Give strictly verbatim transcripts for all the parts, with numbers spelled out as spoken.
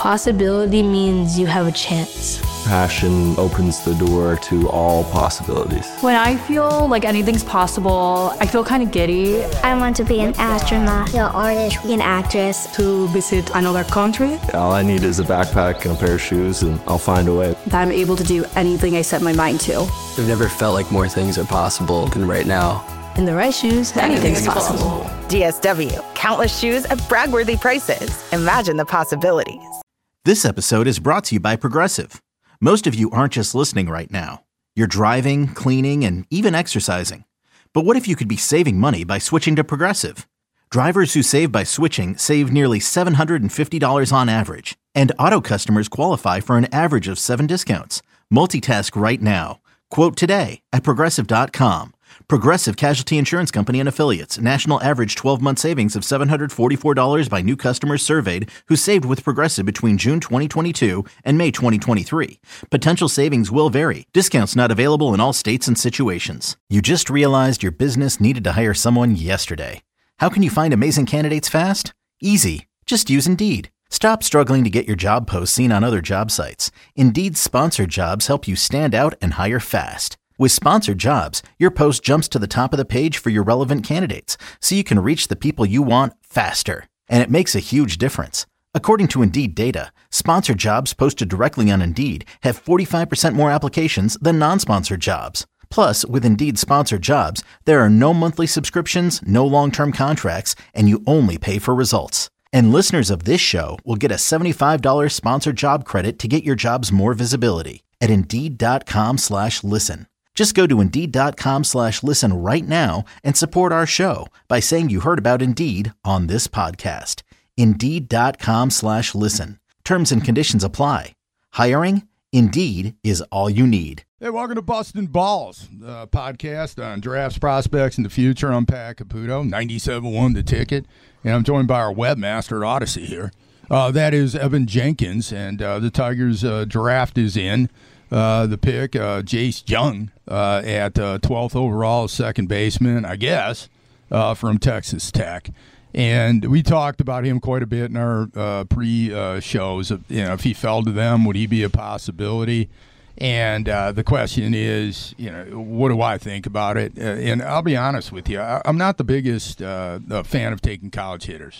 Possibility means you have a chance. Passion opens the door to all possibilities. When I feel like anything's possible, I feel kind of giddy. I want to be an astronaut, an artist, an actress. To visit another country. All I need is a backpack and a pair of shoes, and I'll find a way. That I'm able to do anything I set my mind to. I've never felt like more things are possible than right now. In the right shoes, anything's, anything's possible. possible. D S W, countless shoes at brag-worthy prices. Imagine the possibilities. This episode is brought to you by Progressive. Most of you aren't just listening right now. You're driving, cleaning, and even exercising. But what if you could be saving money by switching to Progressive? Drivers who save by switching save nearly seven hundred fifty dollars on average. And auto customers qualify for an average of seven discounts. Multitask right now. Quote today at Progressive dot com. Progressive Casualty Insurance Company and Affiliates. National average twelve-month savings of seven hundred forty-four dollars by new customers surveyed who saved with Progressive between June twenty twenty-two and May twenty twenty-three. Potential savings will vary. Discounts not available in all states and situations. You just realized your business needed to hire someone yesterday. How can you find amazing candidates fast? Easy. Just use Indeed. Stop struggling to get your job posts seen on other job sites. Indeed's sponsored jobs help you stand out and hire fast. With sponsored jobs, your post jumps to the top of the page for your relevant candidates, so you can reach the people you want faster. And it makes a huge difference. According to Indeed data, sponsored jobs posted directly on Indeed have forty-five percent more applications than non-sponsored jobs. Plus, with Indeed sponsored jobs, there are no monthly subscriptions, no long-term contracts, and you only pay for results. And listeners of this show will get a seventy-five dollars sponsored job credit to get your jobs more visibility at Indeed.com slash listen. Just go to Indeed.com slash listen right now and support our show by saying you heard about Indeed on this podcast. Indeed.com slash listen. Terms and conditions apply. Hiring? Indeed is all you need. Hey, welcome to Bustin' Balls, the podcast on drafts, prospects, and the future. I'm Pat Caputo, ninety-seven point one The Ticket, and I'm joined by our webmaster at Odyssey here. Uh, that is Evan Jenkins, and uh, the Tigers' uh, draft is in. Uh, the pick, uh, Jace Jung uh, at uh, twelfth overall, second baseman, I guess, uh, from Texas Tech. And we talked about him quite a bit in our uh, pre-shows. Uh, you know, if he fell to them, would he be a possibility? And uh, the question is, you know, what do I think about it? Uh, and I'll be honest with you, I, I'm not the biggest uh, fan of taking college hitters,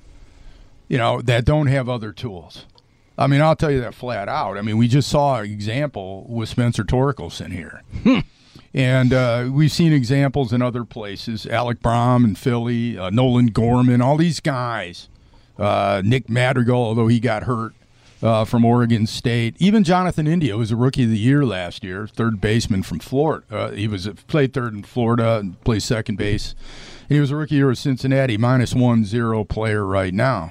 you know, that don't have other tools. I mean, I'll tell you that flat out. I mean, we just saw an example with Spencer Torkelson here. Hmm. And uh, we've seen examples in other places. Alec Brom in Philly, uh, Nolan Gorman, all these guys. Uh, Nick Madrigal, although he got hurt uh, from Oregon State. Even Jonathan India was a Rookie of the Year last year, third baseman from Florida. Uh, he was played third in Florida and plays second base. And he was a Rookie of the Year with Cincinnati, minus one zero player right now.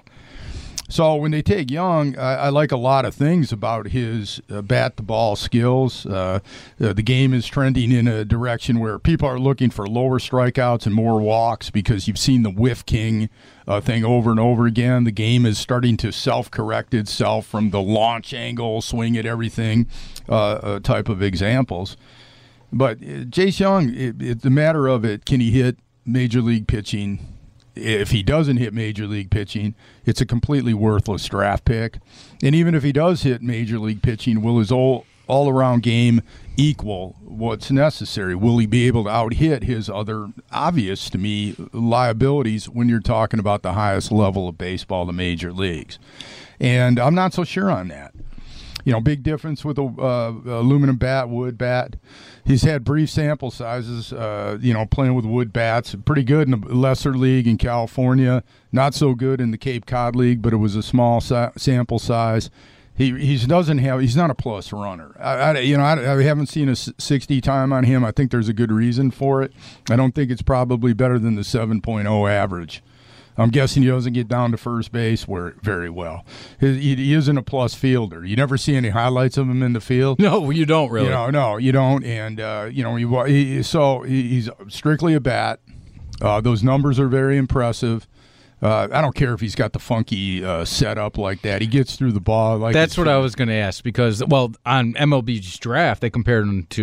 So when they take Young, I, I like a lot of things about his uh, bat-to-ball skills. Uh, uh, the game is trending in a direction where people are looking for lower strikeouts and more walks because you've seen the whiff king uh, thing over and over again. The game is starting to self-correct itself from the launch angle, swing at everything uh, uh, type of examples. But uh, Jace Young, it, it's a matter of it, can he hit major league pitching? If he doesn't hit major league pitching, it's a completely worthless draft pick. And even if he does hit major league pitching, will his all, all-around game equal what's necessary? Will he be able to out-hit his other, obvious to me, liabilities when you're talking about the highest level of baseball, the major leagues? And I'm not so sure on that. You know, big difference with a uh, aluminum bat, wood bat. He's had brief sample sizes, uh, you know, playing with wood bats. Pretty good in the lesser league in California. Not so good in the Cape Cod League, but it was a small sa- sample size. He he doesn't have. He's not a plus runner. I, I you know I, I haven't seen a sixty time on him. I think there's a good reason for it. I don't think it's probably better than the seven point oh average. I'm guessing he doesn't get down to first base where very well. He, he isn't a plus fielder. You never see any highlights of him in the field. No, you don't really. You know, no, you don't. And uh, you know, he, he, so he's strictly a bat. Uh, those numbers are very impressive. Uh, I don't care if he's got the funky uh, setup like that. He gets through the ball. Like That's what I was going to ask because, well, on M L B's draft, they compared him to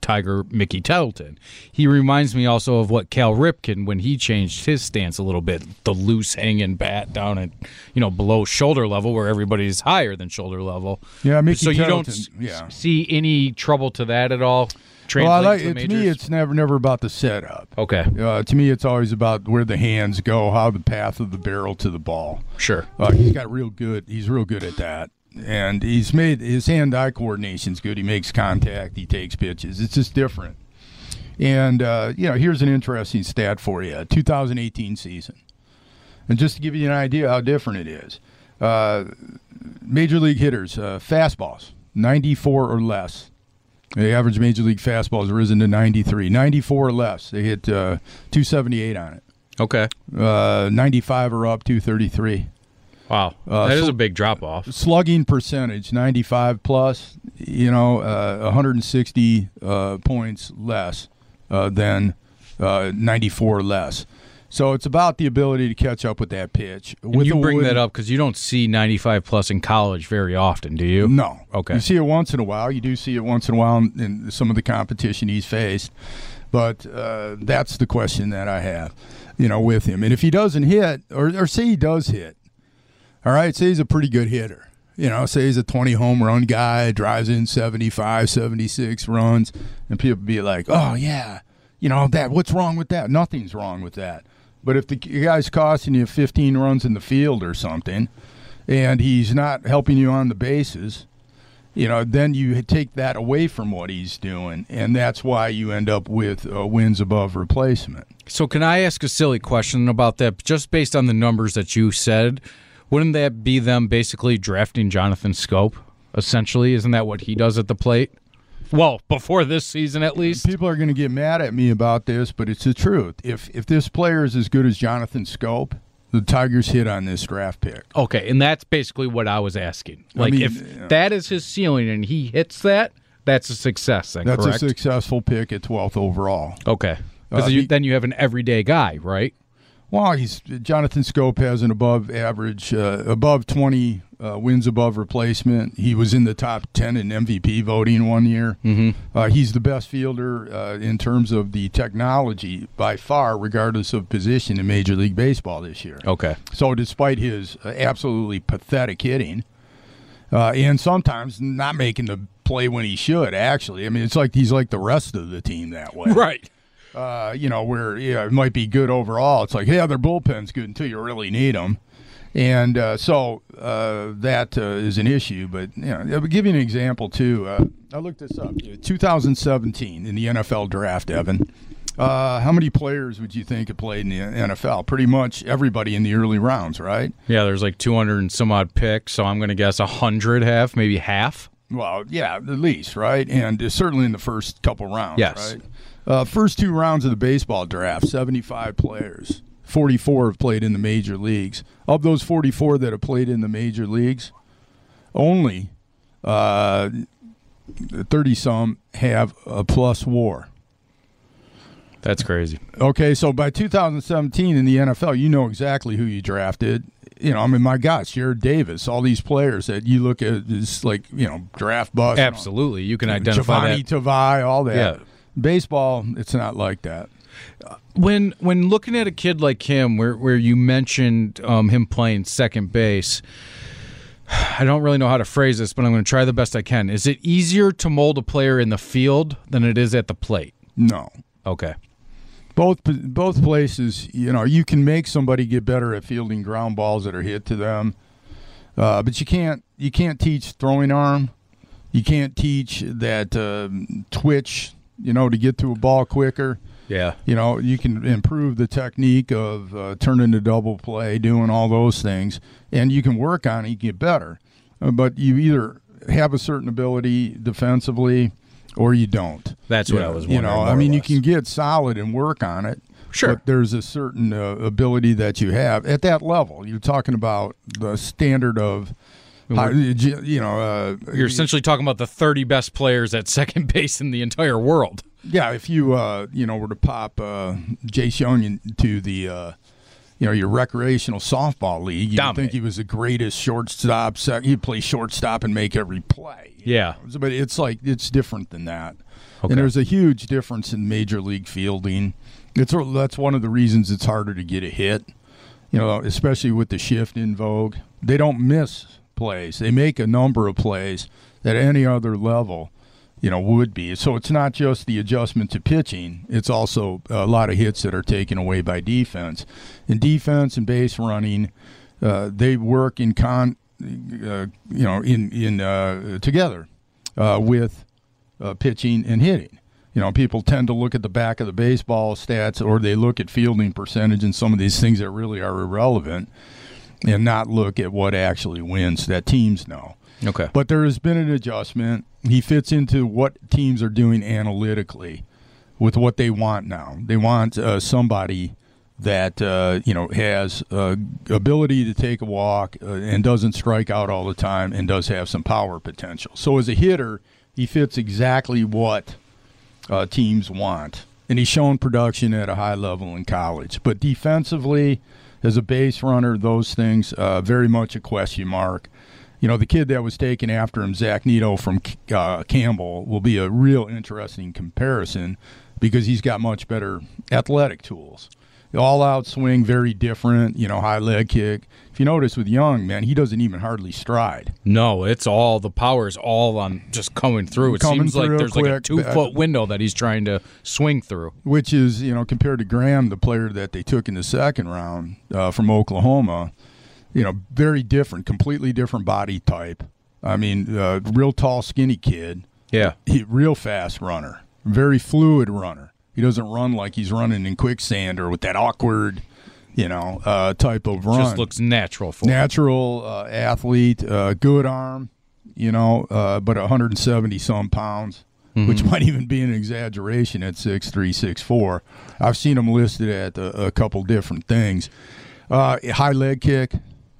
Tiger Mickey Tettleton. He reminds me also of what Cal Ripken when he changed his stance a little bit, the loose hanging bat down at, you know, below shoulder level where everybody's higher than shoulder level. Yeah, Mickey so you Tettleton, don't yeah. see any trouble to that at all? Well, I like, to, to me, it's never never about the setup. Okay. Uh, to me, it's always about where the hands go, how the path of the barrel to the ball. Sure. Uh, he's got real good. He's real good at that, and he's made his hand-eye coordination's good. He makes contact. He takes pitches. It's just different. And uh, you know, here's an interesting stat for you: two thousand eighteen season, and just to give you an idea how different it is, uh, major league hitters, uh, fastballs, ninety-four or less. The average major league fastball has risen to ninety-three. ninety-four or less. They hit uh, two seventy-eight on it. Okay. Uh, ninety-five or up, two thirty-three. Wow. Uh, that is sl- a big drop-off. Slugging percentage, ninety-five plus, you know, uh, one hundred sixty uh, points less uh, than uh, ninety-four or less. So it's about the ability to catch up with that pitch. And with you bring wood, that up because you don't see ninety-five plus in college very often, do you? No. Okay. You see it once in a while. You do see it once in a while in, in some of the competition he's faced. But uh, that's the question that I have, you know, with him. And if he doesn't hit, or, or say he does hit, all right, say he's a pretty good hitter. You know, say he's a twenty home run guy, drives in seventy-five, seventy-six runs, and people be like, oh, yeah, you know, that. What's wrong with that? Nothing's wrong with that. But if the guy's costing you fifteen runs in the field or something, and he's not helping you on the bases, you know, then you take that away from what he's doing, and that's why you end up with uh, wins above replacement. So can I ask a silly question about that? Just based on the numbers that you said, wouldn't that be them basically drafting Jonathan Schoop, essentially? Isn't that what he does at the plate? Well, before this season, at least. People are going to get mad at me about this, but it's the truth. If if this player is as good as Jonathan Schoop, the Tigers hit on this draft pick. Okay, and that's basically what I was asking. Like, I mean, if yeah. that is his ceiling and he hits that, that's a success, then, That's correct? a successful pick at twelfth overall. Okay. Because Uh, he- then you have an everyday guy, right? Well, he's Jonathan Schoop has an above average, uh, above twenty uh, wins above replacement. He was in the top ten in M V P voting one year. Mm-hmm. Uh, he's the best fielder uh, in terms of the technology by far, regardless of position in Major League Baseball this year. Okay. So despite his uh, absolutely pathetic hitting, uh, and sometimes not making the play when he should, actually. I mean, it's like he's like the rest of the team that way. Right. Uh, you know, where yeah, it might be good overall. It's like, yeah, their bullpen's good until you really need them. And uh, so uh, that uh, is an issue. But, you know, I'll give you an example, too. Uh, I looked this up. two thousand seventeen in the N F L draft, Evan. Uh, how many players would you think have played in the N F L? Pretty much everybody in the early rounds, right? Yeah, there's like two hundred and some odd picks, so I'm going to guess one hundred have, maybe half. Well, yeah, at least, right? And uh, certainly in the first couple rounds, Yes. right? Uh, first two rounds of the baseball draft, seventy-five players. forty-four have played in the major leagues. Of those forty-four that have played in the major leagues, only uh, thirty-some have a plus WAR. That's crazy. Okay, so by two thousand seventeen in the N F L, you know exactly who you drafted. You know, I mean, my gosh, Jared Davis, all these players that you look at is like, you know, draft bust. Absolutely. You can identify Giovanni that. Tavai, all that. Yeah. Baseball, it's not like that. When when looking at a kid like him, where where you mentioned um, him playing second base, I don't really know how to phrase this, but I'm going to try the best I can. Is it easier to mold a player in the field than it is at the plate? No. Okay. Both both places, you know, you can make somebody get better at fielding ground balls that are hit to them, uh, but you can't you can't teach throwing arm. You can't teach that uh, twitch, you know, to get to a ball quicker. Yeah. You know, you can improve the technique of uh, turning to double play, doing all those things, and you can work on it, you can get better. Uh, but you either have a certain ability defensively or you don't. That's what I was wondering. You know, I mean, you can get solid and work on it. Sure. But there's a certain uh, ability that you have at that level. You're talking about the standard of, high, you know. Uh, You're essentially talking about the thirty best players at second base in the entire world. Yeah, if you, uh, you know, were to pop uh, Jace Young into the, uh, you know, your recreational softball league, you'd think he was the greatest shortstop. Sec- he'd play shortstop and make every play. Yeah. Know? But it's like, it's different than that. Okay. And there's a huge difference in major league fielding. It's that's one of the reasons it's harder to get a hit. You know, especially with the shift in vogue. They don't miss plays. They make a number of plays that any other level, you know, would be. So it's not just the adjustment to pitching. It's also a lot of hits that are taken away by defense. In defense and base running, uh, they work in con, uh, you know, in in uh, together uh, with uh, pitching and hitting. You know, people tend to look at the back of the baseball stats, or they look at fielding percentage and some of these things that really are irrelevant, and not look at what actually wins that teams know. Okay. But there has been an adjustment. He fits into what teams are doing analytically with what they want now. They want uh, somebody that, uh, you know, has uh, ability to take a walk uh, and doesn't strike out all the time and does have some power potential. So as a hitter, he fits exactly what uh, teams want. And he's shown production at a high level in college. But defensively, as a base runner, those things, uh, very much a question mark. You know, the kid that was taken after him, Zach Neto from uh, Campbell, will be a real interesting comparison because he's got much better athletic tools. The all-out swing, very different, you know, high leg kick. If you notice with Young, man, he doesn't even hardly stride. No, it's all, the power's all on just coming through. It Coming seems like through there's quick, like a two-foot window that he's trying to swing through. Which is, you know, compared to Graham, the player that they took in the second round uh, from Oklahoma, you know, very different, completely different body type. I mean, uh, real tall, skinny kid. Yeah. He, real fast runner, very fluid runner. He doesn't run like he's running in quicksand or with that awkward, you know, uh, type of run. Just looks natural for him. Natural uh, athlete, uh, good arm, you know, uh, but one hundred seventy some pounds, mm-hmm. which might even be an exaggeration at six three, six four. I've seen him listed at a, a couple different things. Uh, high leg kick.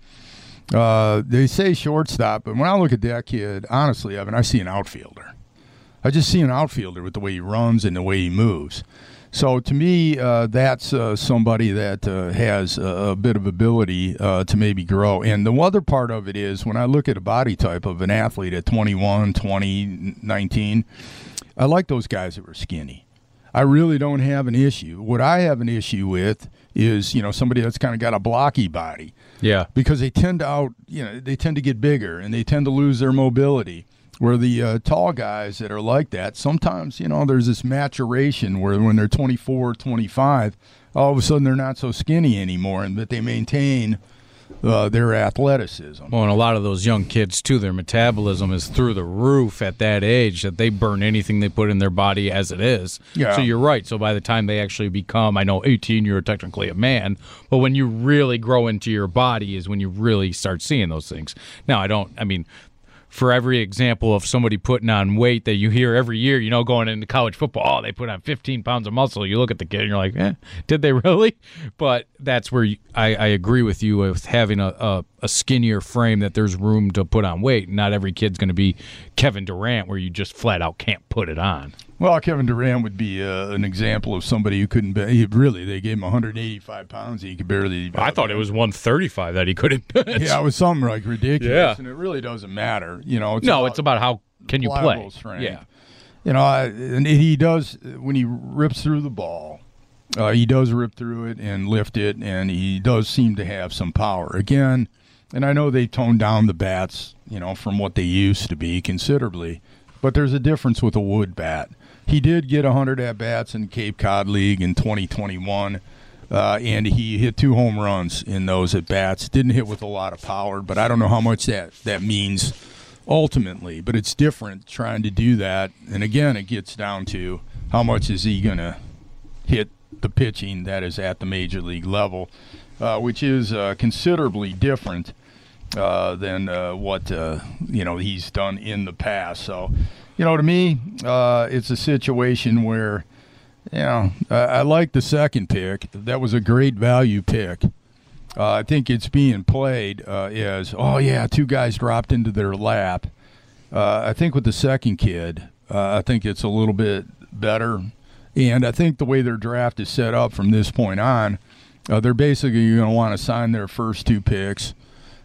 Uh, they say shortstop, but when I look at that kid, honestly, Evan, I see an outfielder. I just see an outfielder with the way he runs and the way he moves. So to me, uh, that's uh, somebody that uh, has a, a bit of ability uh, to maybe grow. And the other part of it is when I look at a body type of an athlete at twenty-one, twenty, nineteen, I like those guys that were skinny. I really don't have an issue. What I have an issue with is, you know, somebody that's kind of got a blocky body. Yeah. Because they tend to out, you know, they tend to get bigger and they tend to lose their mobility. Where the uh, tall guys that are like that, sometimes, you know, there's this maturation where when they're twenty-four, twenty-five, all of a sudden they're not so skinny anymore, and that they maintain uh, their athleticism. Well, and a lot of those young kids, too, their metabolism is through the roof at that age, that they burn anything they put in their body as it is. Yeah. So you're right. So by the time they actually become, I know, eighteen, you're technically a man, but when you really grow into your body is when you really start seeing those things. Now, I don't, I mean... For every example of somebody putting on weight that you hear every year, you know, going into college football, oh, they put on fifteen pounds of muscle. You look at the kid and you're like, eh, did they really? But that's where you, I, I agree with you with having a, a, a skinnier frame, that there's room to put on weight. Not every kid's going to be Kevin Durant where you just flat out can't put it on. Well, Kevin Durant would be uh, an example of somebody who couldn't be, he, really, they gave him one hundred eighty-five pounds and he could barely. I thought it was one thirty-five that he couldn't bench. Yeah, it was something like ridiculous. Yeah. And it really doesn't matter. You know, it's no, about it's about how can you play. Strength. Yeah. You know, I, and he does, when he rips through the ball, uh, he does rip through it and lift it, and he does seem to have some power. Again, and I know they toned down the bats, you know, from what they used to be considerably, but there's a difference with a wood bat. He did get one hundred at-bats in Cape Cod League in twenty twenty-one, uh, and he hit two home runs in those at-bats. Didn't hit with a lot of power, but I don't know how much that, that means ultimately. But it's different trying to do that. And, again, it gets down to how much is he going to hit the pitching that is at the major league level, uh, which is uh, considerably different uh, than uh, what, uh, you know, he's done in the past. So, you know, to me, uh, it's a situation where, you know, I, I like the second pick. That was a great value pick. Uh, I think it's being played uh, as, oh, yeah, two guys dropped into their lap. Uh, I think with the second kid, uh, I think it's a little bit better. And I think the way their draft is set up from this point on, uh, they're basically going to want to sign their first two picks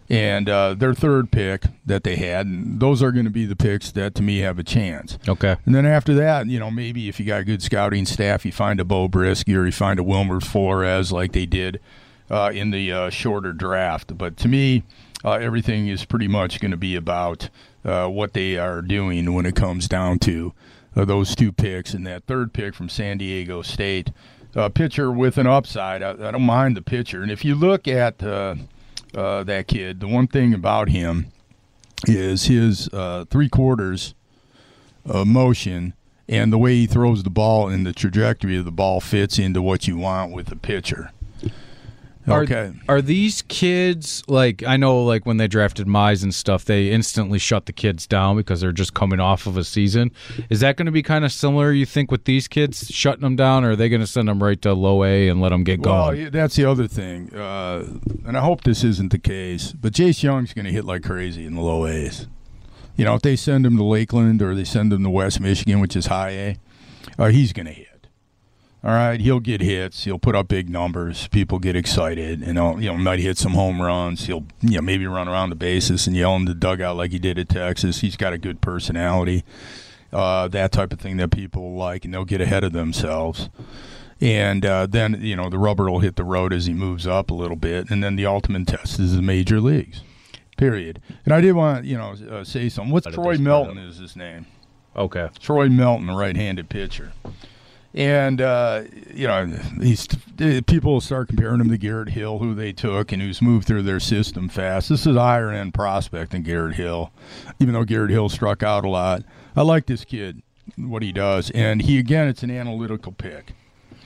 and uh, their third pick that they had, and those are going to be the picks that, to me, have a chance. Okay. And then after that, you know, maybe if you got a good scouting staff, you find a Bo Brisky or you find a Wilmer Flores like they did uh, in the uh, shorter draft. But to me, uh, everything is pretty much going to be about uh, what they are doing when it comes down to uh, those two picks and that third pick from San Diego State. Uh, pitcher with an upside. I, I don't mind the pitcher. And if you look at uh, uh, that kid, the one thing about him is his uh, three-quarters uh, motion and the way he throws the ball and the trajectory of the ball fits into what you want with the pitcher. Okay. Are, are these kids, like, I know, like, when they drafted Mize and stuff, they instantly shut the kids down because they're just coming off of a season. Is that going to be kind of similar, you think, with these kids, shutting them down, or are they going to send them right to low A and let them get going? Well, that's the other thing, uh, and I hope this isn't the case, but Jace Young's going to hit like crazy in the low A's. You know, if they send him to Lakeland or they send him to West Michigan, which is high A, uh, he's going to hit. All right, he'll get hits. He'll put up big numbers. People get excited, and he'll, you know, might hit some home runs. He'll, you know, maybe run around the bases and yell in the dugout like he did at Texas. He's got a good personality, uh, that type of thing that people like, and they'll get ahead of themselves. And uh, then, you know, the rubber will hit the road as he moves up a little bit, and then the ultimate test is the major leagues, period. And I did want to, you know, uh, say something. What's Troy Melton is his name? Okay. Troy Melton, a right-handed pitcher. And, uh, you know, he's, people will start comparing him to Garrett Hill, who they took and who's moved through their system fast. This is a higher-end prospect than Garrett Hill, even though Garrett Hill struck out a lot. I like this kid, what he does. And he, again, it's an analytical pick.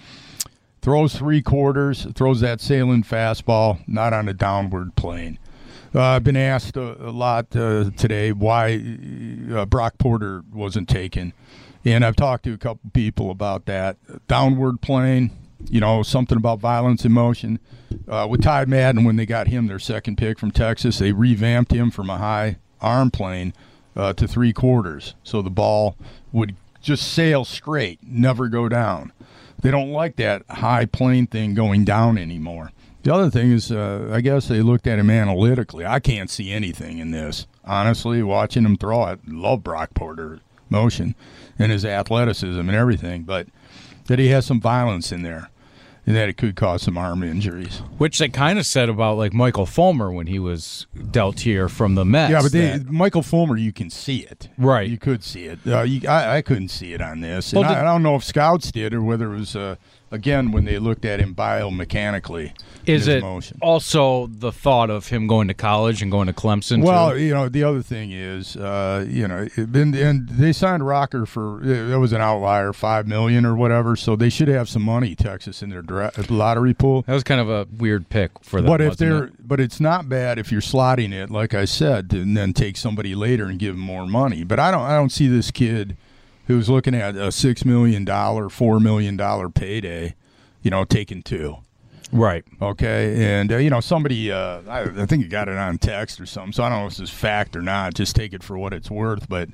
Throws three quarters, throws that sailing fastball, not on a downward plane. Uh, I've been asked a, a lot uh, today why uh, Brock Porter wasn't taken. And I've talked to a couple people about that. Downward plane, you know, something about violence in motion. Uh, with Ty Madden, when they got him their second pick from Texas, they revamped him from a high arm plane uh, to three quarters. So the ball would just sail straight, never go down. They don't like that high plane thing going down anymore. The other thing is, uh, I guess they looked at him analytically. I can't see anything in this. Honestly, watching him throw, I love Brock Porter motion and his athleticism and everything, but that he has some violence in there and that it could cause some arm injuries. Which they kind of said about, like, Michael Fulmer when he was dealt here from the Mets. Yeah, but they, that, Michael Fulmer, you can see it. Right. You could see it. Uh, you, I, I couldn't see it on this. And well, did, I, I don't know if scouts did or whether it was, uh, again, when they looked at him biomechanically. Is it motion. Also the thought of him going to college and going to Clemson? Well, too? you know, the other thing is, uh, you know, and, and they signed Rocker for, it was an outlier, five million dollars or whatever, so they should have some money, Texas, in their dra- lottery pool. That was kind of a weird pick for them. But if they're, it? but it's not bad if you're slotting it, like I said, and then take somebody later and give them more money. But I don't, I don't see this kid who's looking at a six million dollars, four million dollars payday, you know, taking two. Right. Okay. And, uh, you know, somebody, uh, I, I think you got it on text or something, so I don't know if this is fact or not. Just take it for what it's worth. But,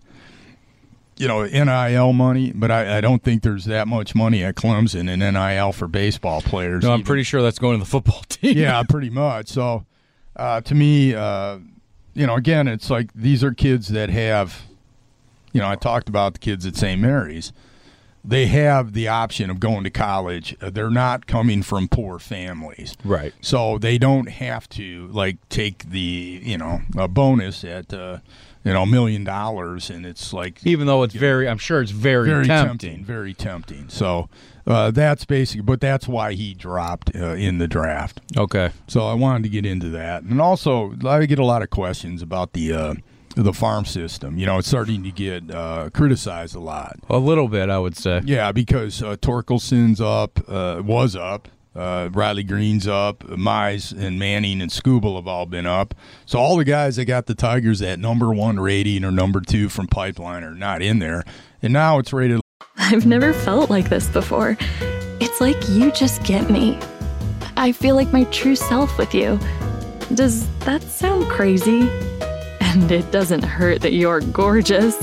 you know, N I L money, but I, I don't think there's that much money at Clemson in N I L for baseball players. No, I'm even. pretty sure that's going to the football team. Yeah, pretty much. So, uh, to me, uh, you know, again, it's like these are kids that have, you know, I talked about the kids at Saint Mary's. They have the option of going to college. Uh, they're not coming from poor families. Right. So they don't have to, like, take the, you know, a bonus at, uh, you know, a million dollars. And it's like. Even though it's very, know, I'm sure it's very, very tempting. tempting. Very tempting. So uh, that's basically, but that's why he dropped uh, in the draft. Okay. So I wanted to get into that. And also, I get a lot of questions about the, uh, the farm system. You know, it's starting to get uh, criticized a lot. A little bit, I would say. Yeah, because uh, Torkelson's up, uh, was up, uh, Riley Green's up, Mize and Manning and Scooble have all been up. So all the guys that got the Tigers at number one rating or number two from Pipeline are not in there. And now it's rated. I've never felt like this before. It's like you just get me. I feel like my true self with you. Does that sound crazy? And it doesn't hurt that you're gorgeous.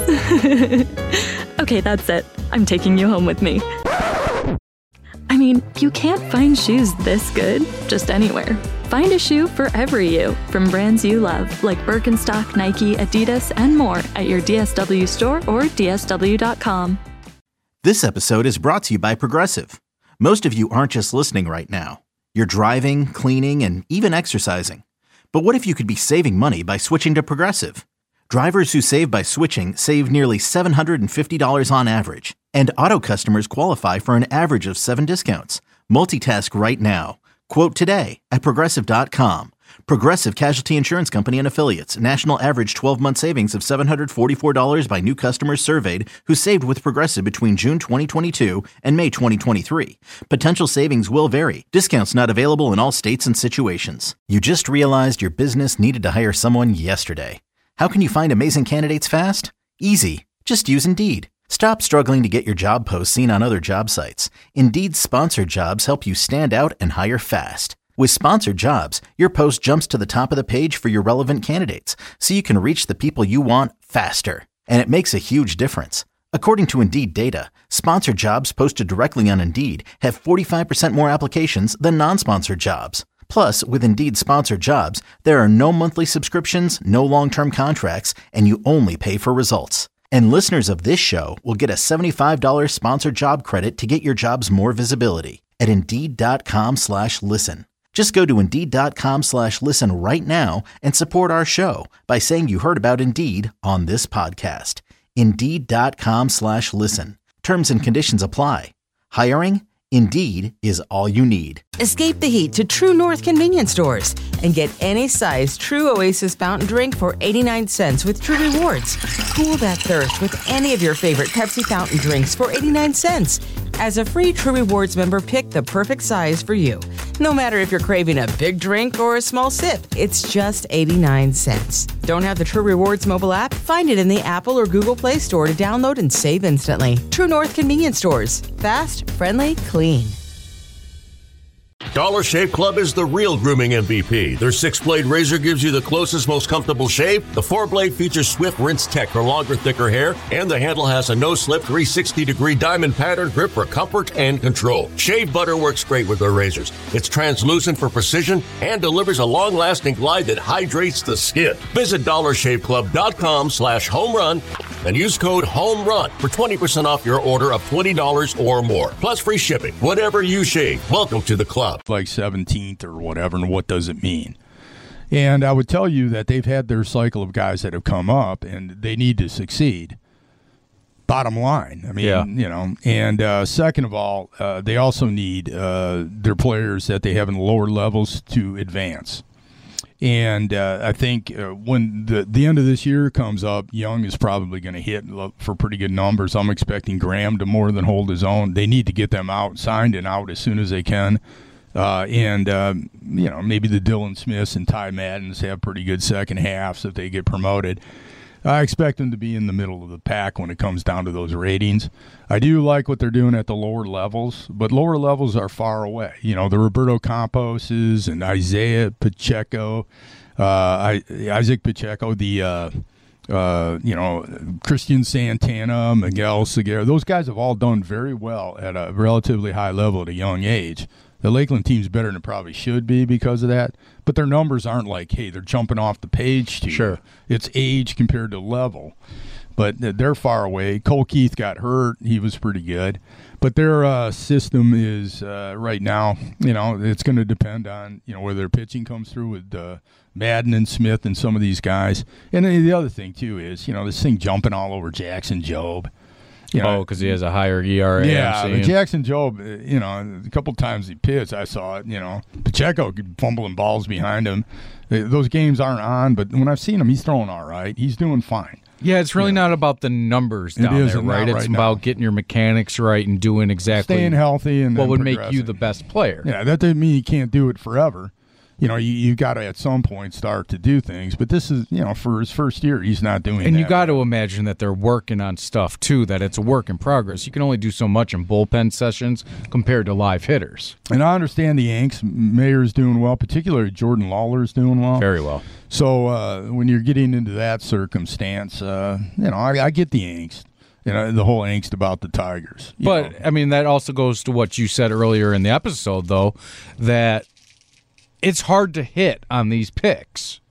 Okay, that's it. I'm taking you home with me. I mean, you can't find shoes this good just anywhere. Find a shoe for every you, from brands you love, like Birkenstock, Nike, Adidas, and more at your D S W store or D S W dot com. This episode is brought to you by Progressive. Most of you aren't just listening right now. You're driving, cleaning, and even exercising. But what if you could be saving money by switching to Progressive? Drivers who save by switching save nearly seven hundred fifty dollars on average. And auto customers qualify for an average of seven discounts. Multitask right now. Quote today at Progressive dot com. Progressive Casualty Insurance Company and Affiliates. National average twelve-month savings of seven hundred forty-four dollars by new customers surveyed who saved with Progressive between June twenty twenty-two and May twenty twenty-three. Potential savings will vary. Discounts not available in all states and situations. You just realized your business needed to hire someone yesterday. How can you find amazing candidates fast? Easy. Just use Indeed. Stop struggling to get your job posts seen on other job sites. Indeed's sponsored jobs help you stand out and hire fast. With sponsored jobs, your post jumps to the top of the page for your relevant candidates, so you can reach the people you want faster. And it makes a huge difference. According to Indeed data, sponsored jobs posted directly on Indeed have forty-five percent more applications than non-sponsored jobs. Plus, with Indeed sponsored jobs, there are no monthly subscriptions, no long-term contracts, and you only pay for results. And listeners of this show will get a seventy-five dollars sponsored job credit to get your jobs more visibility at Indeed.com slash listen. Just go to Indeed.com slash listen right now and support our show by saying you heard about Indeed on this podcast. Indeed.com slash listen. Terms and conditions apply. Hiring? Indeed is all you need. Escape the heat to True North convenience stores and get any size True Oasis fountain drink for eighty-nine cents with True Rewards. Cool that thirst with any of your favorite Pepsi fountain drinks for eighty-nine cents. As a free True Rewards member, pick the perfect size for you. No matter if you're craving a big drink or a small sip, it's just eighty-nine cents. Don't have the True Rewards mobile app? Find it in the Apple or Google Play Store to download and save instantly. True North convenience stores. Fast, friendly, clean. Dollar Shave Club is the real grooming M V P. Their six-blade razor gives you the closest, most comfortable shave. The four-blade features swift rinse tech for longer, thicker hair. And the handle has a no-slip three hundred sixty degree diamond pattern grip for comfort and control. Shave butter works great with their razors. It's translucent for precision and delivers a long-lasting glide that hydrates the skin. Visit dollar shave club dot com slash home run and use code HOMERUN for twenty percent off your order of twenty dollars or more. Plus free shipping. Whatever you shave, welcome to the club. Like seventeenth or whatever, and what does it mean? And I would tell you that they've had their cycle of guys that have come up, and they need to succeed. Bottom line. I mean, yeah. you know, and uh, second of all, uh, they also need uh, their players that they have in the lower levels to advance. And uh, I think uh, when the, the end of this year comes up, Young is probably going to hit for pretty good numbers. I'm expecting Graham to more than hold his own. They need to get them out, signed and out as soon as they can. Uh, and, um, you know, maybe the Dylan Smiths and Ty Maddens have pretty good second halves if they get promoted. I expect them to be in the middle of the pack when it comes down to those ratings. I do like what they're doing at the lower levels, but lower levels are far away. You know, the Roberto Camposes and Isaiah Pacheco, uh, Isaac Pacheco, the, uh, uh, you know, Christian Santana, Miguel Seguera. Those guys have all done very well at a relatively high level at a young age. The Lakeland team's better than it probably should be because of that, but their numbers aren't like, hey, they're jumping off the page to sure. you. It's age compared to level, but they're far away. Cole Keith got hurt. He was pretty good, but their uh, system is uh, right now, you know, it's going to depend on, you know, whether their pitching comes through with uh, Madden and Smith and some of these guys. And then the other thing, too, is, you know, this thing jumping all over Jackson Jobe. You know, oh, because he has a higher E R A. Yeah, but Jackson Jobe, you know, a couple times he pitched, I saw it, you know. Pacheco fumbling balls behind him. Those games aren't on, but when I've seen him, he's throwing all right. He's doing fine. Yeah, it's really yeah. not about the numbers down it there, right? It's right about now. getting your mechanics right and doing exactly staying healthy and what would make you the best player. Yeah, that doesn't mean you can't do it forever. You know, you you got to at some point start to do things. But this is, you know, for his first year, he's not doing. And that you got to imagine that they're working on stuff too. That it's a work in progress. You can only do so much in bullpen sessions compared to live hitters. And I understand the angst. Mayer's doing well, particularly Jordan Lawler's doing well, very well. So uh, when you're getting into that circumstance, uh, you know, I, I get the angst. You know, the whole angst about the Tigers. But know. I mean, that also goes to what you said earlier in the episode, though, that it's hard to hit on these picks.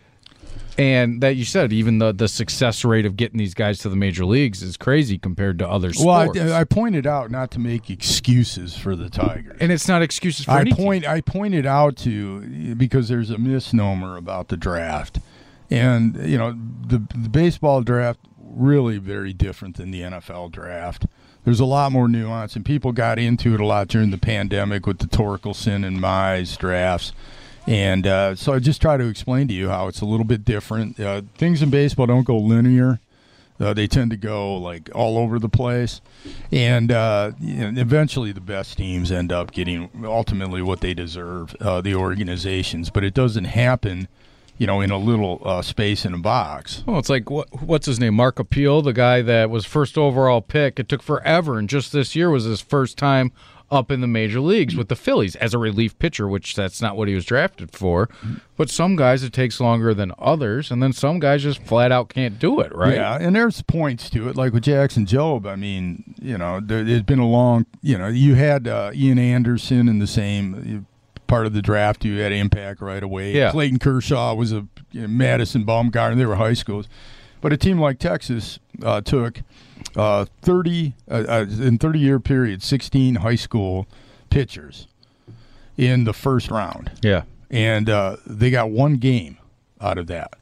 And that you said, even the, the success rate of getting these guys to the major leagues is crazy compared to other sports. Well, I, I pointed out not to make excuses for the Tigers. And it's not excuses for I any point, team. I pointed out to, because there's a misnomer about the draft. And, you know, the, the baseball draft really very different than the N F L draft. There's a lot more nuance, and people got into it a lot during the pandemic with the Torkelson and Mize drafts. And uh, so I just try to explain to you how it's a little bit different. Uh, things in baseball don't go linear. Uh, they tend to go like all over the place. And uh, you know, eventually the best teams end up getting ultimately what they deserve, uh, the organizations. But it doesn't happen, you know, in a little uh, space in a box. Well, it's like, what, what's his name? Mark Appeal, the guy that was first overall pick. It took forever, and just this year was his first time up in the major leagues with the Phillies as a relief pitcher, which that's not what he was drafted for. But some guys, it takes longer than others, and then some guys just flat out can't do it, right? Yeah, and there's points to it, like with Jackson Jobe. I mean, you know, there, there's been a long, you know, you had uh, Ian Anderson in the same part of the draft. You had impact right away. Yeah. Clayton Kershaw was a you know, Madison Bumgarner. They were high schools. But a team like Texas uh, took uh, thirty uh, uh, in thirty-year period, sixteen high school pitchers in the first round. Yeah, and uh, they got one game out of that.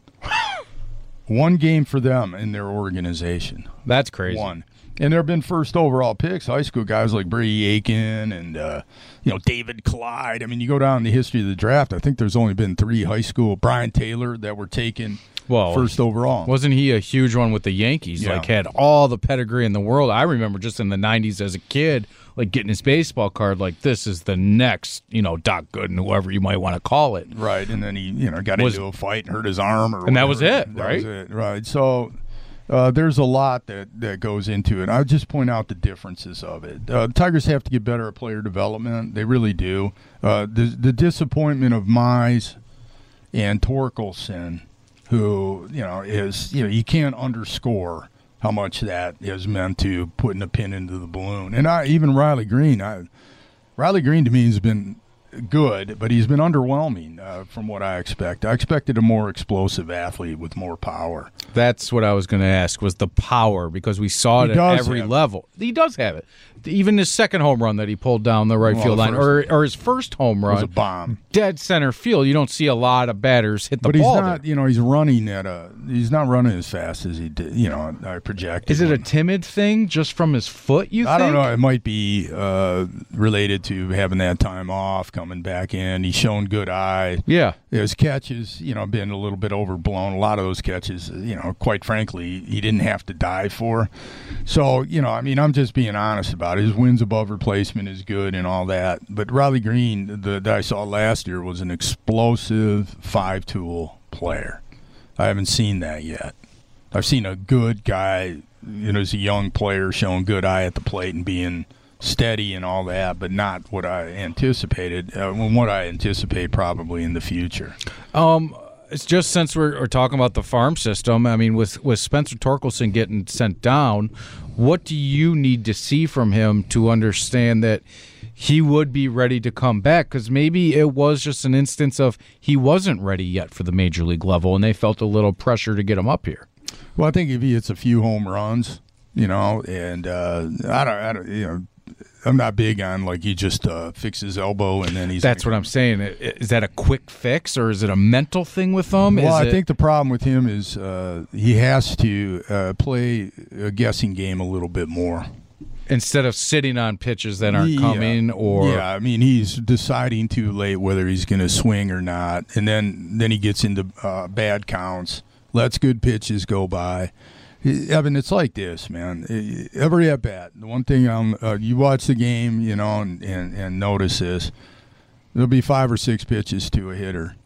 One game for them in their organization. That's crazy. One. And there have been first overall picks, high school guys like Brady Aiken and uh, you know David Clyde. I mean, you go down the history of the draft. I think there's only been three high school Brian Taylor that were taken well, first overall. Wasn't he a huge one with the Yankees? Yeah. Like had all the pedigree in the world. I remember just in the nineties as a kid, like getting his baseball card. Like this is the next, you know, Doc Gooden, whoever you might want to call it. Right, and then he, you know, got was, into a fight and hurt his arm, or and whatever. that was it, that right? Was it, right. So. Uh, there's a lot that, that goes into it. I'll just point out the differences of it. Uh, the Tigers have to get better at player development. They really do. Uh, the, the disappointment of Mize and Torkelson, who, you know, is, you know, you can't underscore how much that is meant to putting a pin into the balloon. And I, even Riley Green, I, Riley Green to me has been good, but he's been underwhelming uh, from what I expect. I expected a more explosive athlete with more power. That's what I was going to ask, was the power, because we saw it He at does every have it. level. He does have it. Even his second home run that he pulled down the right Well, field the line, first- or or his first home run, was a bomb. dead center field. You don't see a lot of batters hit the But he's ball not, there. you know, he's running at a, he's not running as fast as he did, you know, I projected. Is it a him. timid thing just from his foot, you I think? don't know. It might be uh, related to having that time off, coming back in. He's shown good eye. Yeah. His catches, you know, been a little bit overblown. A lot of those catches, you know, quite frankly, he didn't have to dive for. So, you know, I mean, I'm just being honest about it. His wins above replacement is good and all that. But Riley Green, the that I saw last year, was an explosive five-tool player. I haven't seen that yet. I've seen a good guy, you know, as a young player, showing good eye at the plate and being steady and all that, but not what I anticipated. Uh, what I anticipate probably in the future. Um, it's just since we're, we're talking about the farm system, I mean, with, with Spencer Torkelson getting sent down, what do you need to see from him to understand that he would be ready to come back? Because maybe it was just an instance of he wasn't ready yet for the major league level, and they felt a little pressure to get him up here. Well, I think if he hits a few home runs, you know, and uh, I don't, I don't, you know, I'm not big on like he just uh, fix his elbow and then he's. That's what I'm saying. Is that a quick fix or is it a mental thing with him? Well, is I it... think the problem with him is uh, he has to uh, play a guessing game a little bit more. Instead of sitting on pitches that aren't Yeah. coming, or yeah, I mean he's deciding too late whether he's going to swing or not, and then then he gets into uh, bad counts, lets good pitches go by. Evan, it's like this, man. Every at bat, the one thing I'm, uh, you watch the game, you know, and, and, and notice this. There'll be five or six pitches to a hitter.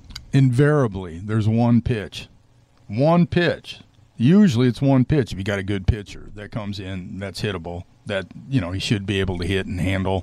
Invariably, there's one pitch, one pitch. Usually, it's one pitch. If you got a good pitcher that comes in, that's hittable. That you know he should be able to hit and handle,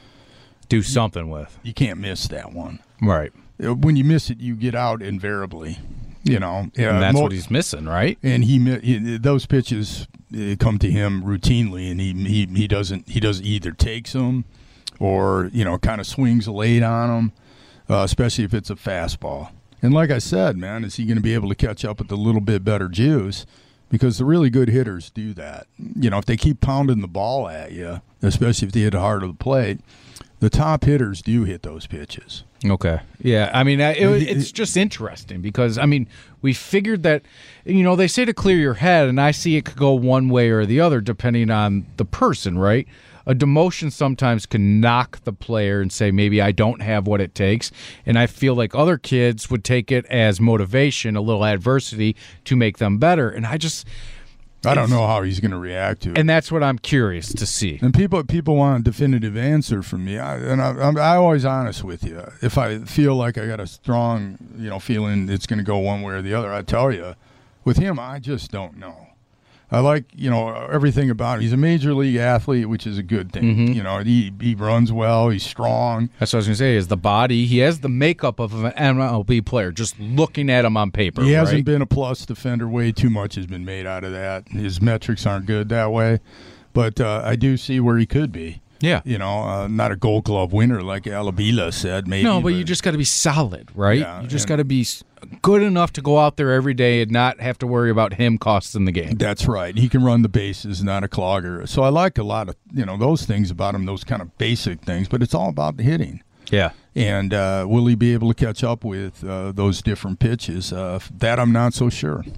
do something with. You can't miss that one. Right. When you miss it, you get out invariably. You know, yeah, and that's mo- what he's missing, right? And he, he those pitches uh, come to him routinely, and he he he doesn't he doesn't either takes them, or you know, kind of swings late on them. uh, especially if it's a fastball. And like I said, man, is he going to be able to catch up with a little bit better juice? Because the really good hitters do that. You know, if they keep pounding the ball at you, especially if they hit hard of the plate, the top hitters do hit those pitches. Okay. Yeah. I mean, it, it's just interesting because, I mean, we figured that, you know, they say to clear your head, and I see it could go one way or the other depending on the person, right? A demotion sometimes can knock the player and say, maybe I don't have what it takes. And I feel like other kids would take it as motivation, a little adversity to make them better. And I just... I don't know how he's going to react to it. And that's what I'm curious to see. And people people want a definitive answer from me. I, and I, I'm I always honest with you. If I feel like I got a strong, you know, feeling it's going to go one way or the other, I tell you. With him, I just don't know. I like, you know, everything about him. He's a major league athlete, which is a good thing. Mm-hmm. You know, he he runs well. He's strong. That's what I was going to say, is the body. He has the makeup of an M L B player, just looking at him on paper. He hasn't right? been a plus defender. Way too much has been made out of that. His metrics aren't good that way. But uh, I do see where he could be. Yeah. You know, uh, not a Gold Glove winner like Alavila said, maybe. No, but, but you just got to be solid, right? Yeah, you just got to be good enough to go out there every day and not have to worry about him costing the game. That's right. He can run the bases, not a clogger. So I like a lot of, you know, those things about him, those kind of basic things, but it's all about the hitting. Yeah. And uh, will he be able to catch up with uh, those different pitches? Uh, that I'm not so sure.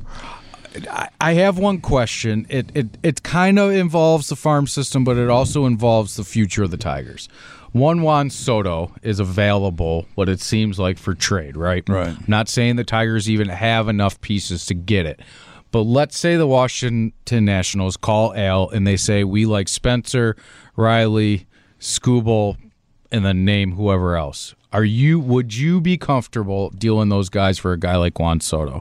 I have one question. It, it it kind of involves the farm system, but it also involves the future of the Tigers. One Juan Soto is available, what it seems like, for trade, right? Right. Not saying the Tigers even have enough pieces to get it. But let's say the Washington Nationals call Al and they say, we like Spencer, Riley, Skubal, and then name whoever else. Are you? Would you be comfortable dealing those guys for a guy like Juan Soto?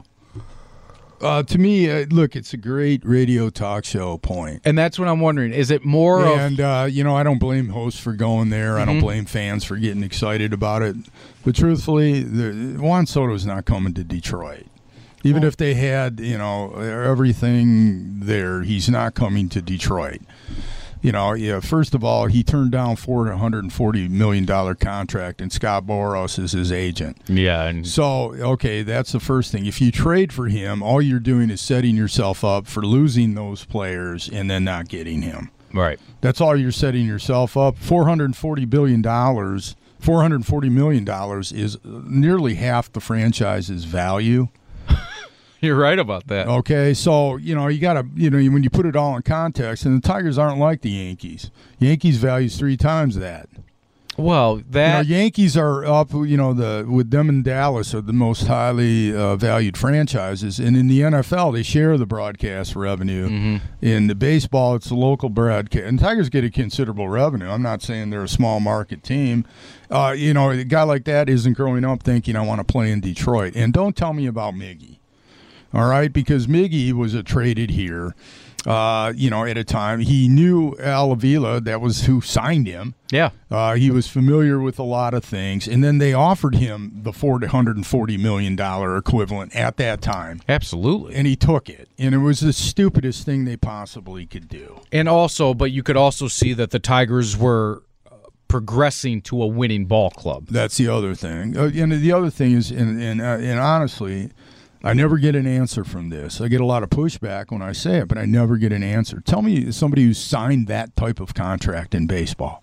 Uh, to me, uh, look, it's a great radio talk show point. And that's what I'm wondering. Is it more of... And, uh, you know, I don't blame hosts for going there. Mm-hmm. I don't blame fans for getting excited about it. But truthfully, the, Juan Soto's not coming to Detroit. Even oh. if they had, you know, everything there, he's not coming to Detroit. You know, yeah. First of all, he turned down four hundred forty million dollars contract, and Scott Boras is his agent. Yeah. And so, okay, that's the first thing. If you trade for him, all you're doing is setting yourself up for losing those players and then not getting him. Right. That's all you're setting yourself up. four hundred forty billion dollars, four hundred forty million dollars is nearly half the franchise's value. You're right about that. Okay, so, you know, you got to, you know, when you put it all in context, and the Tigers aren't like the Yankees. Yankees values three times that. Well, that... You know, Yankees are up, you know, the with them and Dallas are the most highly uh, valued franchises. And in the N F L, they share the broadcast revenue. Mm-hmm. In the baseball, it's the local broadcast. And Tigers get a considerable revenue. I'm not saying they're a small market team. Uh, you know, a guy like that isn't growing up thinking, I want to play in Detroit. And don't tell me about Miggy. All right, because Miggy was a traded here, uh, you know, at a time. He knew Al Avila, that was who signed him. Yeah. Uh, he was familiar with a lot of things. And then they offered him the four hundred forty million dollars equivalent at that time. Absolutely. And he took it. And it was the stupidest thing they possibly could do. And also, but you could also see that the Tigers were progressing to a winning ball club. That's the other thing. Uh, and the other thing is, and, and, uh, and honestly... I never get an answer from this. I get a lot of pushback when I say it, but I never get an answer. Tell me somebody who signed that type of contract in baseball.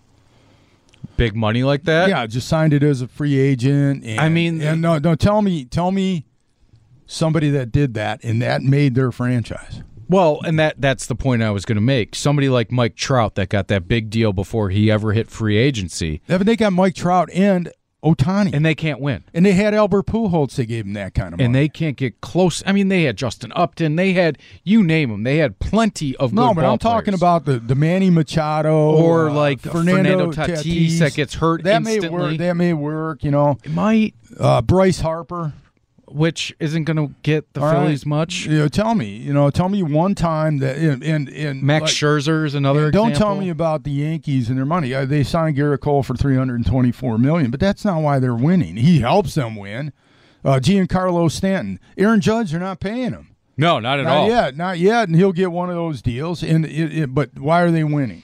Big money like that? Yeah, just signed it as a free agent. And, I mean, and no, no. Tell me, tell me, somebody that did that and that made their franchise. Well, and that that's the point I was going to make. Somebody like Mike Trout that got that big deal before he ever hit free agency. Yeah, but they got Mike Trout and Ohtani. And they can't win. And they had Albert Pujols. They gave him that kind of money. And they can't get close. I mean, they had Justin Upton. They had, you name them. They had plenty of no, good but ball I'm talking players. about the, the Manny Machado. Or uh, like Fernando, Fernando Tatis, Tatis that gets hurt that instantly. May work, that may work, you know. It might. Uh, Bryce Harper. Which isn't going to get the All Phillies right. much. You know, tell me, you know, tell me one time that and and, and Max like, Scherzer is another and don't example. tell me about the Yankees and their money. Uh, they signed Garrett Cole for three hundred twenty-four million dollars, but that's not why they're winning. He helps them win. Uh, Giancarlo Stanton, Aaron Judge, they're not paying him. No, not at not all. Not yet, not yet, and he'll get one of those deals. And it, it, but why are they winning?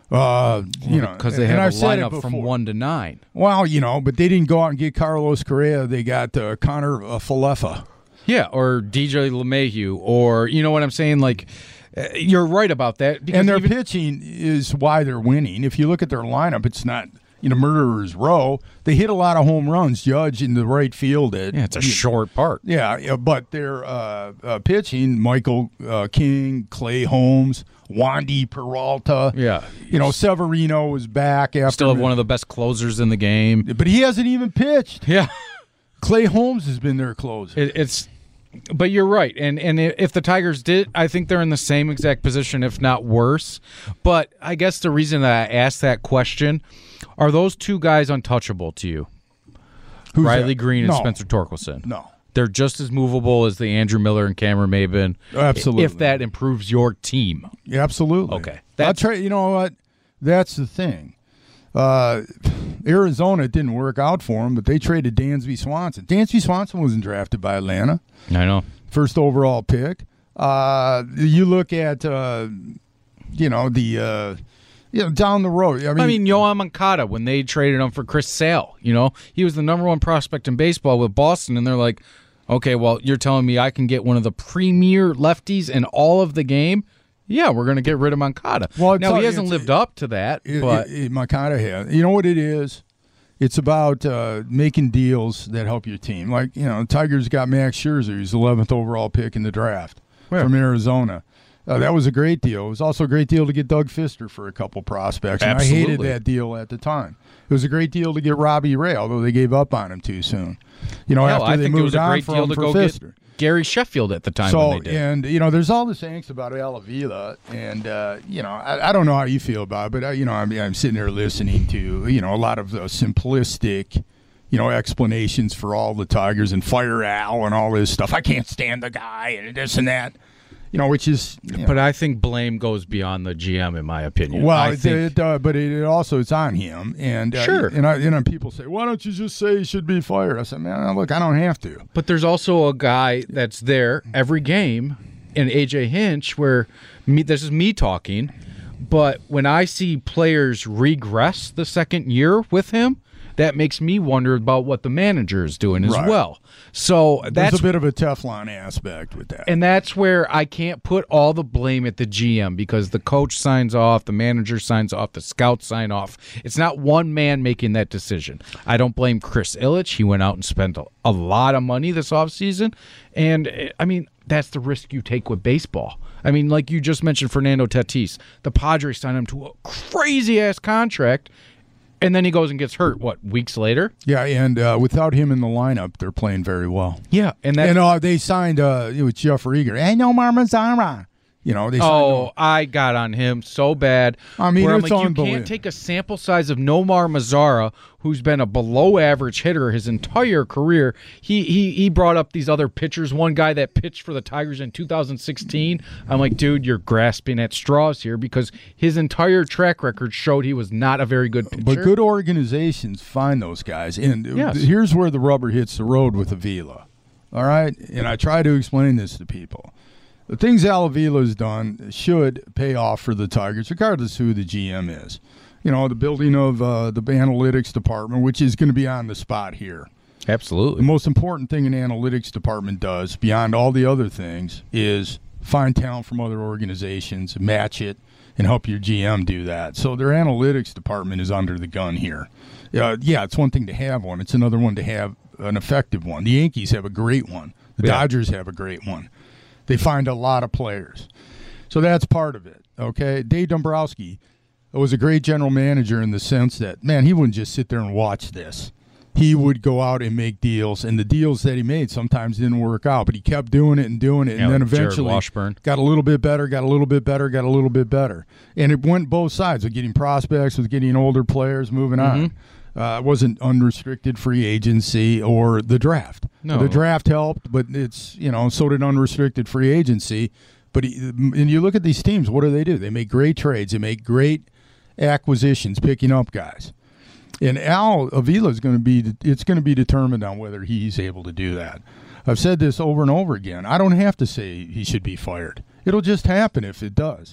Uh, you know, because they and have I've a said it lineup from before. one to nine. Well, you know, but they didn't go out and get Carlos Correa. They got uh, Connor uh, Falefa. Yeah, or D J LeMahieu, or you know what I'm saying? Like, uh, you're right about that. Because And their even, pitching is why they're winning. If you look at their lineup, it's not, you know, murderer's row. They hit a lot of home runs. Judge in the right field. At, yeah, it's a short part. Yeah, yeah, but their uh, uh, pitching, Michael uh, King, Clay Holmes, Wandy Peralta. Yeah. You know, Severino was back after. Still have one of the best closers in the game. But he hasn't even pitched. Yeah. Clay Holmes has been their closer. It, it's, but you're right, and and if the Tigers did, I think they're in the same exact position, if not worse. But I guess the reason that I asked that question, are those two guys untouchable to you? Who's Riley that? Green and No. Spencer Torkelson. No. They're just as movable as the Andrew Miller and Cameron Maben. Absolutely. If that improves your team. Yeah, absolutely. Okay. I'll try. You know what? That's the thing. Uh, Arizona, it didn't work out for them, but they traded Dansby Swanson. Dansby Swanson wasn't drafted by Atlanta. I know. First overall pick. Uh, you look at, uh, you know, the, uh, you know, down the road. I mean, I mean, Yohan Moncada, when they traded him for Chris Sale, you know, he was the number one prospect in baseball with Boston, and they're like, okay, well, you're telling me I can get one of the premier lefties in all of the game? Yeah, we're going to get rid of Moncada. Well, now, all- he hasn't it's- lived up to that, It, but it, it, Moncada has. You know what it is? It's about uh, making deals that help your team. Like, you know, Tigers got Max Scherzer, who's the eleventh overall pick in the draft from Arizona. Uh, that was a great deal. It was also a great deal to get Doug Fister for a couple prospects. And I hated Absolutely. that deal at the time. It was a great deal to get Robbie Ray, although they gave up on him too soon. You know, hell, after I they think it moved was a on great from deal him to for go Fister. get Gary Sheffield at the time So, when they did. and, you know, there's all this angst about Al Avila, and, uh, you know, I, I don't know how you feel about it, but, uh, you know, I mean, I'm sitting there listening to, you know, a lot of uh, simplistic, you know, explanations for all the Tigers and fire Al and all this stuff. I can't stand the guy and this and that, you know, which is. You know, But I think blame goes beyond the G M, in my opinion. well, I it, think, it, uh, but it, it also it's on him, and uh, Sure. and I, and then people say, why don't you just say he should be fired? I said, man, look, I don't have to. but there's also a guy that's there every game in A J Hinch where me, this is me talking, but when I see players regress the second year with him, that makes me wonder about what the manager is doing as Right. well. So There's that's a bit of a Teflon aspect with that. And that's where I can't put all the blame at the G M because the coach signs off, the manager signs off, the scouts sign off. It's not one man making that decision. I don't blame Chris Ilitch. He went out and spent a, a lot of money this offseason. And, eh, I mean, that's the risk you take with baseball. I mean, like you just mentioned, Fernando Tatis. The Padres signed him to a crazy-ass contract, and then he goes and gets hurt, what, weeks later? Yeah, and uh, without him in the lineup, they're playing very well. Yeah, and that And uh, they signed uh, it was Jeff Rieger. Hey, no Marmazara. You know, they signed Oh, I got on him so bad. I mean, where I'm it's like, you unbelievable. can't take a sample size of Nomar Mazara, who's been a below-average hitter his entire career. He he he brought up these other pitchers. One guy that pitched for the Tigers in two thousand sixteen. I'm like, dude, you're grasping at straws here because his entire track record showed he was not a very good pitcher. But good organizations find those guys. And Yes. here's where the rubber hits the road with Avila. All right? And I try to explain this to people. The things Al Avila's done should pay off for the Tigers, regardless who the G M is. You know, the building of uh, the analytics department, which is going to be on the spot here. Absolutely. The most important thing an analytics department does, beyond all the other things, is find talent from other organizations, match it, and help your G M do that. So their analytics department is under the gun here. Uh, yeah, it's one thing to have one. It's another one to have an effective one. The Yankees have a great one. The Yeah. Dodgers have a great one. They find a lot of players. So that's part of it, okay? Dave Dombrowski was a great general manager in the sense that, man, he wouldn't just sit there and watch this. He would go out and make deals, and the deals that he made sometimes didn't work out, but he kept doing it and doing it, Yeah, and then like Jared eventually Washburn. got a little bit better, got a little bit better, got a little bit better. And it went both sides, with getting prospects, with getting older players, moving on. Uh, it wasn't unrestricted free agency or the draft. No. The draft helped, but it's, you know, so did unrestricted free agency. But he, and you look at these teams, what do they do? They make great trades. They make great acquisitions, picking up guys. And Al Avila is going to be, it's going to be determined on whether he's able to do that. I've said this over and over again. I don't have to say he should be fired. It'll just happen if it does.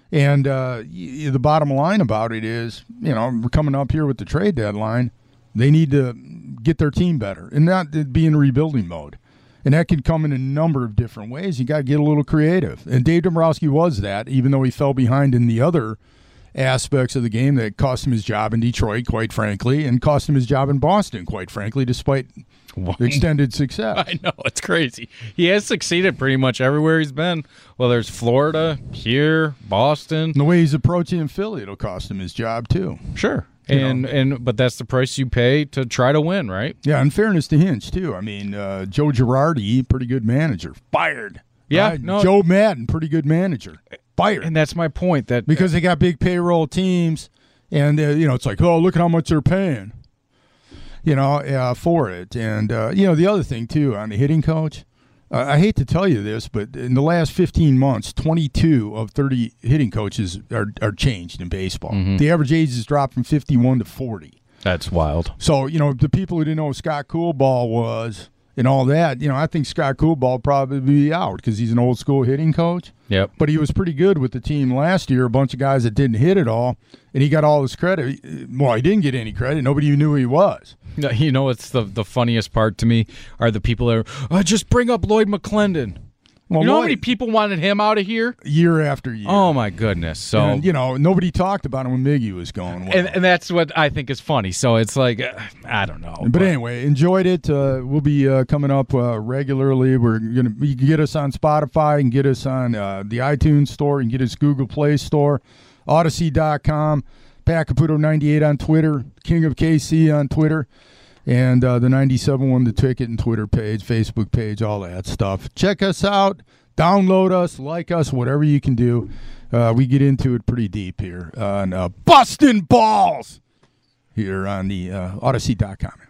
And uh, y- the bottom line about it is, you know, we're coming up here with the trade deadline. They need to get their team better and not be in rebuilding mode. And that can come in a number of different ways. You got to get a little creative. And Dave Dombrowski was that, even though he fell behind in the other aspects of the game that cost him his job in Detroit, quite frankly, and cost him his job in Boston, quite frankly, despite extended success. I know, it's crazy. He has succeeded pretty much everywhere he's been, whether it's Florida, here, Boston. And the way he's approaching in Philly, it'll cost him his job, too. Sure. You And know. and but that's the price you pay to try to win, right? Yeah, in fairness to Hinch, too. I mean, uh, Joe Girardi, pretty good manager. Fired. Yeah, Right? no. Joe Madden, pretty good manager. Fired. And that's my point. That Because they got big payroll teams, and, uh, you know, it's like, oh, look at how much they're paying, you know, uh, for it. And, uh, you know, the other thing, too, on the hitting coach, uh, I hate to tell you this, but in the last fifteen months, twenty-two of thirty hitting coaches are, are changed in baseball. Mm-hmm. The average age has dropped from fifty-one to forty. That's wild. So, you know, the people who didn't know who Scott Coolball was and all that, you know, I think Scott Coolball will probably be out because he's an old school hitting coach. Yep. But he was pretty good with the team last year, a bunch of guys that didn't hit at all, and he got all his credit. Well, he didn't get any credit. Nobody even knew who he was. No, you know what's the the funniest part to me are the people that are, oh, just bring up Lloyd McClendon. Well, you know Lloyd, how many people wanted him out of here? Year after year. Oh, my goodness. So And, you know, nobody talked about him when Miggy was going. Well. and, and that's what I think is funny. So it's like, uh, I don't know. But, anyway, enjoyed it. Uh, we'll be uh, coming up uh, regularly. We're gonna you can get us on Spotify and get us on uh, the iTunes store and get us Google Play Store, Odyssey dot com, Pat Caputo ninety-eight on Twitter, King of K C on Twitter, and uh, the ninety-seven one The Ticket and Twitter page, Facebook page, all that stuff. Check us out. Download us, like us, whatever you can do. Uh, we get into it pretty deep here on uh, Bustin' Balls here on the uh, Odyssey dot com.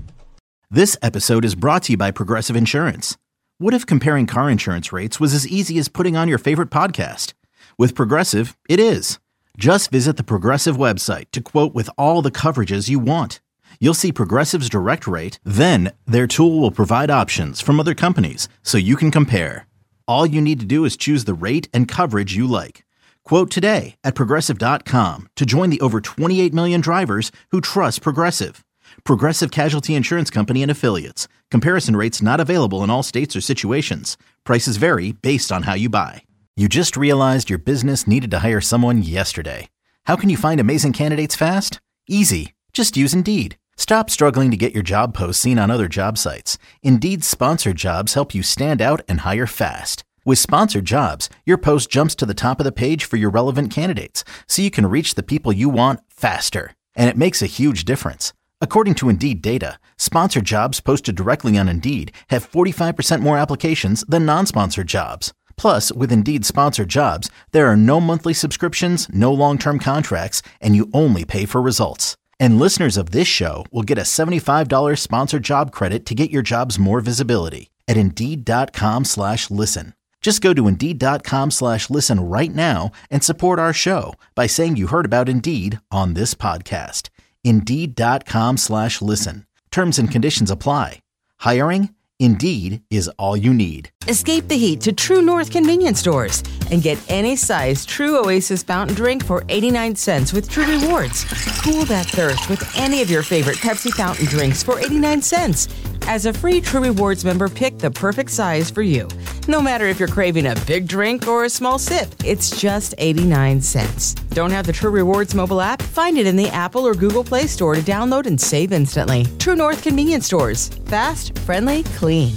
This episode is brought to you by Progressive Insurance. What if comparing car insurance rates was as easy as putting on your favorite podcast? With Progressive, it is. Just visit the Progressive website to quote with all the coverages you want. You'll see Progressive's direct rate, then their tool will provide options from other companies so you can compare. All you need to do is choose the rate and coverage you like. Quote today at Progressive dot com to join the over twenty-eight million drivers who trust Progressive. Progressive Casualty Insurance Company and Affiliates. Comparison rates not available in all states or situations. Prices vary based on how you buy. You just realized your business needed to hire someone yesterday. How can you find amazing candidates fast? Easy. Just use Indeed. Stop struggling to get your job posts seen on other job sites. Indeed's sponsored jobs help you stand out and hire fast. With sponsored jobs, your post jumps to the top of the page for your relevant candidates, so you can reach the people you want faster. And it makes a huge difference. According to Indeed data, sponsored jobs posted directly on Indeed have forty-five percent more applications than non-sponsored jobs. Plus, with Indeed sponsored jobs, there are no monthly subscriptions, no long-term contracts, and you only pay for results. And listeners of this show will get a seventy-five dollars sponsored job credit to get your jobs more visibility at Indeed.com slash listen. Just go to Indeed.com slash listen right now and support our show by saying you heard about Indeed on this podcast. Indeed.com slash listen. Terms and conditions apply. Hiring? Indeed is all you need. Escape the heat to True North convenience stores and get any size True Oasis fountain drink for eighty-nine cents with True Rewards. Cool that thirst with any of your favorite Pepsi fountain drinks for eighty-nine cents. As a free True Rewards member, pick the perfect size for you. No matter if you're craving a big drink or a small sip, it's just eighty-nine cents. Don't have the True Rewards mobile app? Find it in the Apple or Google Play Store to download and save instantly. True North convenience stores. Fast, friendly, clean.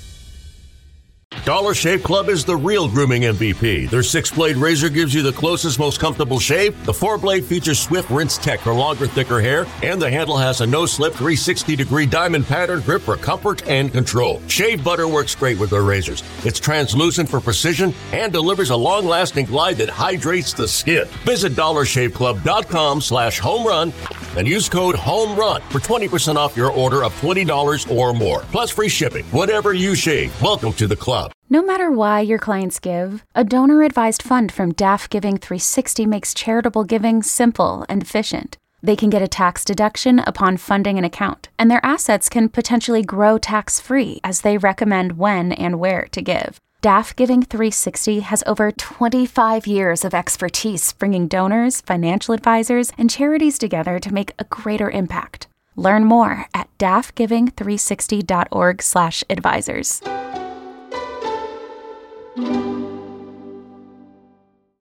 Dollar Shave Club is the real grooming M V P. Their six-blade razor gives you the closest, most comfortable shave. The four-blade features swift rinse tech for longer, thicker hair, and the handle has a no-slip three sixty degree diamond pattern grip for comfort and control. Shave butter works great with their razors. It's translucent for precision and delivers a long-lasting glide that hydrates the skin. Visit dollar shave club dot com slash home run and use code HOMERUN for twenty percent off your order of twenty dollars or more, plus free shipping. Whatever you shave, welcome to the club. No matter why your clients give, a donor-advised fund from D A F Giving three sixty makes charitable giving simple and efficient. They can get a tax deduction upon funding an account, and their assets can potentially grow tax-free as they recommend when and where to give. D A F Giving three sixty has over twenty-five years of expertise bringing donors, financial advisors, and charities together to make a greater impact. Learn more at d a f giving three sixty dot org slash advisors.